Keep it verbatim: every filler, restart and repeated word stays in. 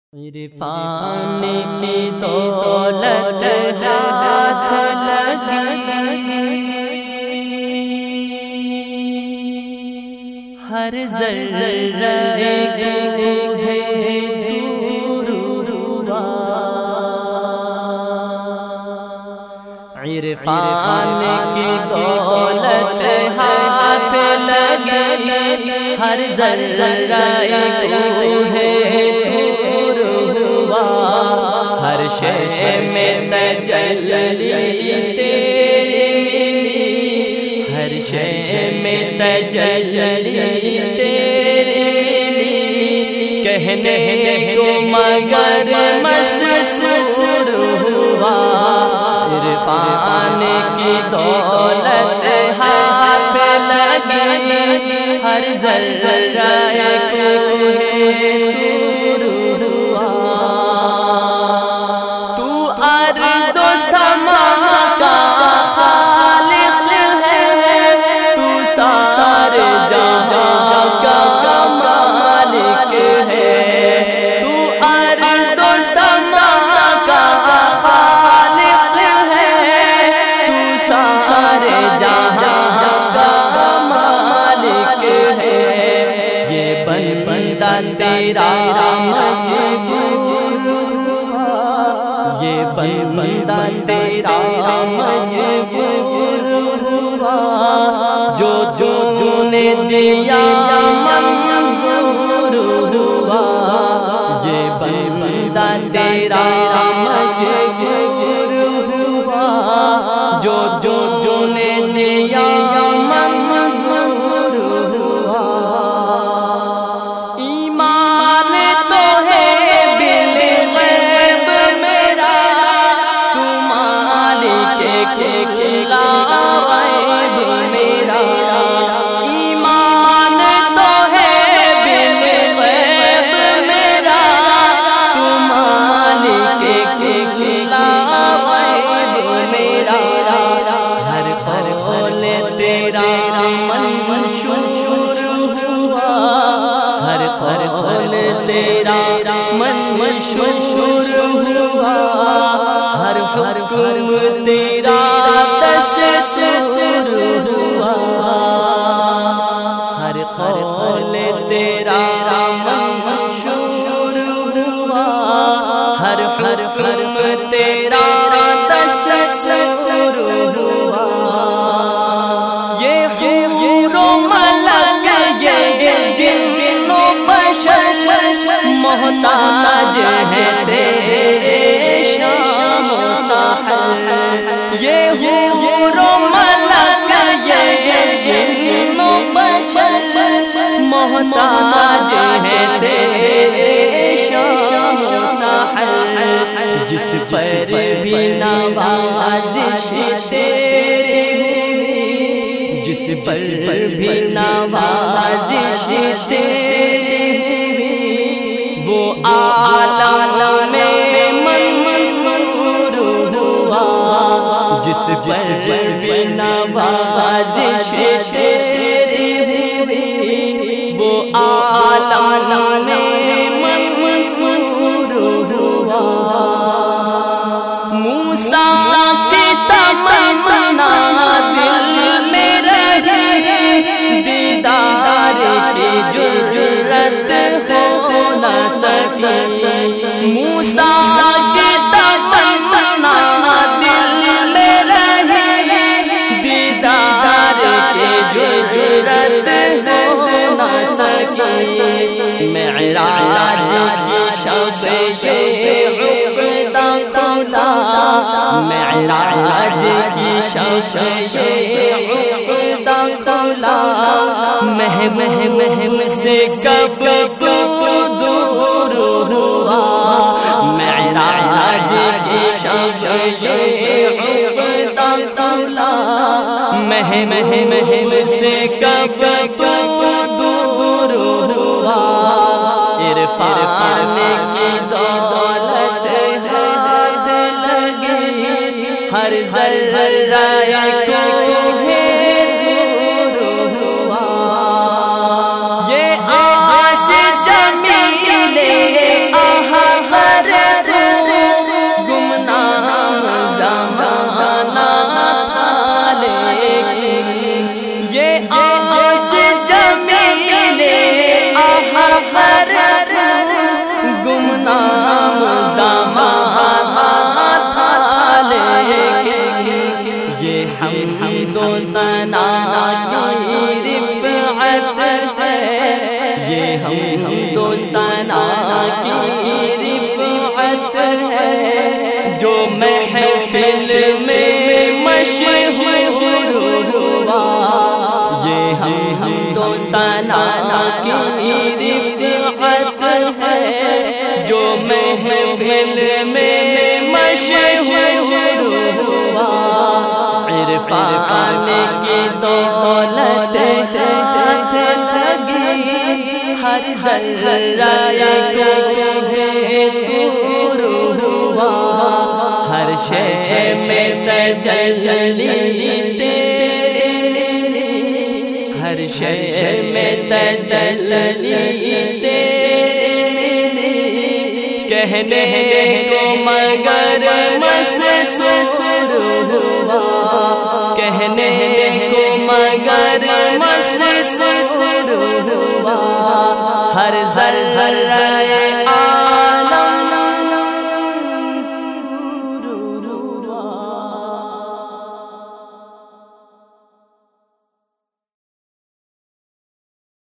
عرفان کی دولت ہاتھ لگی، ہر ذرے کو ہے دور ہوا۔ عرفان کی دولت ہاتھ لگی، ہر ذرے کو ہے ہر شے میں تجلی تیری، ہر شے میں تجلی تیری، کہنے کو مگر مسحور ہوا۔ عرفان کی دولت ہاتھ لگی، ہر ذرے کو ہے دور ہوا۔ ارض و سما کا خالق ہے، تو سارے جہاں کا مالک ہے۔ تو ارض و سما کا خالق ہے، تو سارے جہاں کا مالک ہے۔ یہ بندہ تیرا مجبور، یہ بندہ تیرا مجبور ہوا، جو جو جو نے دیا منظور ہوا۔ یہ بندہ تیرا مجبور ہوا، جو جو جو نے دیا منظور ہوا۔ ایمان تو ہے بالغیب میرا، میرا ایمان تو ہے بالغیب میرا، تم مالک لا غیب میرا۔ ہر ہر قول تیرا من منشور ہوا، ہر ہر قول تیرا من منشور ہوا، ہر ہر حکم تیرا دستور ہوا، ہر قول تیرا منشور ہوا، ہر ہر حکم تیرا دستور ہوا۔ یہ حور و ملک، یہ جن و بشر محتاج ہے تیرے شام و سحر۔ یہ حور و ملک، یہ جن و بشر محتاج ہے تیرے شام و سحر۔ جس پر بھی نوازش تیری ہوئی، جس پر بھی نوازش تیری ہوئی، وہ عالم میں منصور ہوا۔ جس پر بھی نوازش تیری ہوئی، وہ عالم میں منصور ہوا۔ موسیٰ سے تمنا دل میں رہی، دیدار کی جرت ہو نہ سکی۔ موسیٰ سے تمنا دل میں رہی، دیدار کی جرت ہو نہ سکی۔ معراج کی شب یہ عقدہ کھلا، معراج کی شب یہ عقدہ کھلا، مہم مہم سے کب تو دور ہوا۔ معراج کی شب یہ عقدہ کھلا، مہم مہم سے کب تو دور ہوا۔ عرفان کی دولت ہاتھ لگی، ہر ذرے کو ہے دور ہوا۔ یہ آس جمیل آہا کی رفعت ہے جو محفل میں مشہور ہوا، عرفان کی دولت ہاتھ لگی، ہر ذرہ نور ہوا، ہر شے میں تجلی تیری، ہر شے میں تجلی تیری، کہنے کو مگر